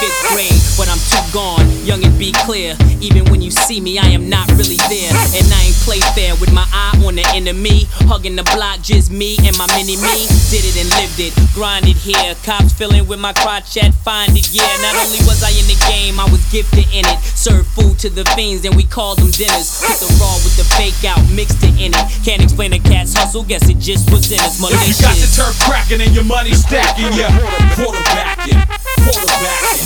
5th grade, but I'm too gone, young and be clear. Even when you see me, I am not really there. And I ain't play fair with my eye on the enemy. Hugging the block, just me and my mini-me. Did it and lived it, grinded here. Cops filling with my crotch at find it, yeah. Not only was I in the game, I was gifted in it. Served food to the fiends and we called them dinners. Put the raw with the fake out, mixed it in it. Can't explain a cat's hustle, guess it just was in us. If you got the turf cracking and your money stacking, yeah, quarterbacking.